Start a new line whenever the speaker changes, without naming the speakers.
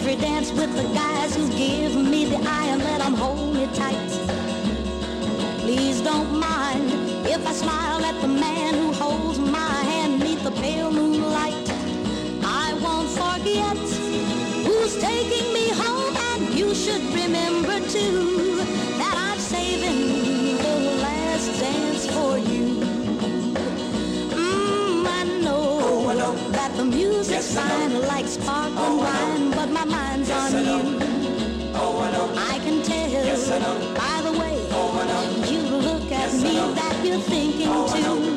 every dance with the guys who give me the eye and let them hold me tight. Please don't mind if I smile at the man who holds my hand neath the pale moonlight. I won't forget who's taking me home, and you should remember too that I'm saving the last dance for you. I know that the music's fine like sparkling wine, but my mind's on you. I can tell by the way you look at me that you're thinking too.